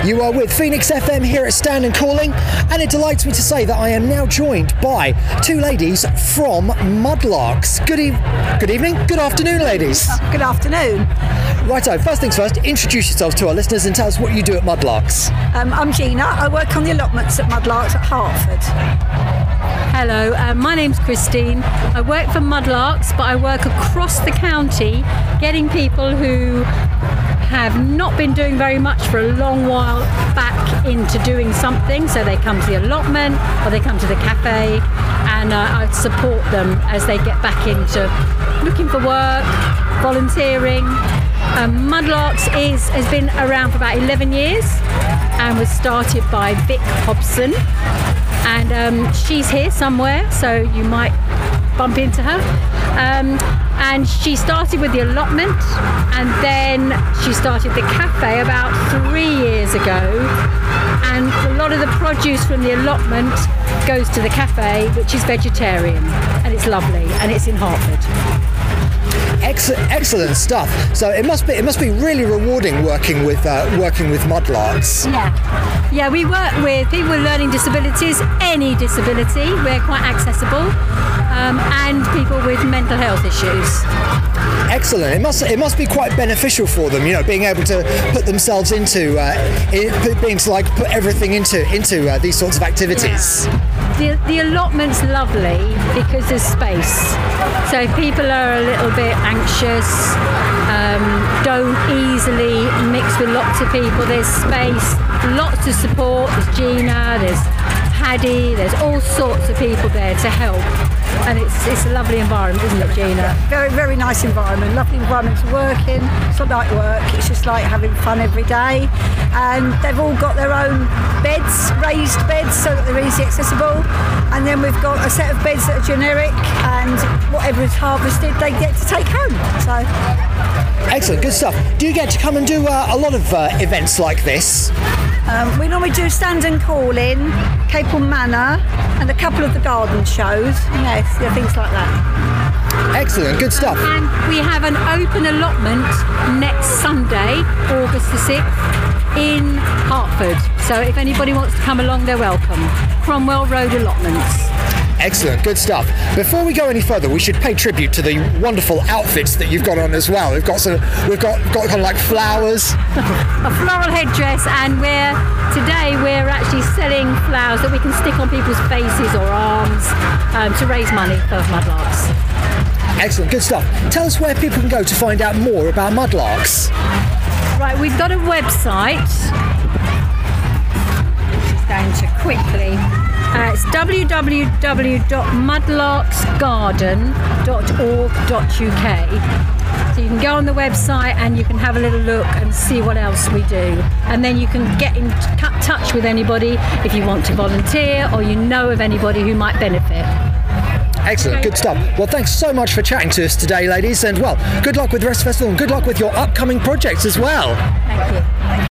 You are with Phoenix FM here at Stand and Calling, and it delights me to say that I am now joined by two ladies from Mudlarks. Good evening, good afternoon, ladies. Good afternoon. Righto, first things first, introduce yourselves to our listeners and tell us what you do at Mudlarks. I'm Gina. I work on the allotments at Mudlarks at Hertford. Hello, my name's Christine. I work for Mudlarks, but I work across the county getting people who have not been doing much for a long while back into doing something. So they come to the allotment or they come to the cafe, and I support them as they get back into looking for work, volunteering. Mudlarks has been around for about 11 years and was started by Vic Hobson, and she's here somewhere, so you might bump into her. And she started with the allotment, and then she started the cafe about 3 years ago, and a lot of the produce from the allotment goes to the cafe, which is vegetarian, and it's lovely, and it's in Hertford. Excellent stuff. So it must be really rewarding working with Mudlarks. Yeah, we work with people with learning disabilities, any disability. We're quite accessible, and people with mental health issues. Excellent. It must be quite beneficial for them, you know, being able to put themselves into put everything into these sorts of activities. Yeah. The allotment's lovely because there's space. So if people are a little bit anxious, don't easily mix with lots of people, there's space, lots of support. There's Gina, there's Paddy, there's all sorts of people there to help. And it's a lovely environment, isn't it, Gina? Very, very nice environment. Lovely environment to work in. It's not like work, it's just like having fun every day. And they've all got their own beds, raised beds, so that they're easy accessible. And then we've got a set of beds that are generic, and whatever is harvested, they get to take home. So. Excellent, good stuff. Do you get to come and do a lot of events like this? We normally do Stand and Call in, Capel Manor, and a couple of the garden shows. Yes, yeah, things like that. Excellent, good stuff. And we have an open allotment next Sunday, August the 6th, in Hertford. So if anybody wants to come along, they're welcome. Cromwell Road Allotments. Excellent, good stuff. Before we go any further, we should pay tribute to the wonderful outfits that you've got on as well. We've got kind of like flowers, a floral headdress, and today we're actually selling flowers that we can stick on people's faces or arms to raise money for Mudlarks. Excellent, good stuff. Tell us where people can go to find out more about Mudlarks. Right, we've got a website. Just going to quickly. It's www.mudlarksgarden.org.uk. So you can go on the website and you can have a little look and see what else we do. And then you can get in touch with anybody if you want to volunteer or you know of anybody who might benefit. Excellent, good stuff. Well, thanks so much for chatting to us today, ladies, and well, good luck with the rest of the festival and good luck with your upcoming projects as well. Thank you.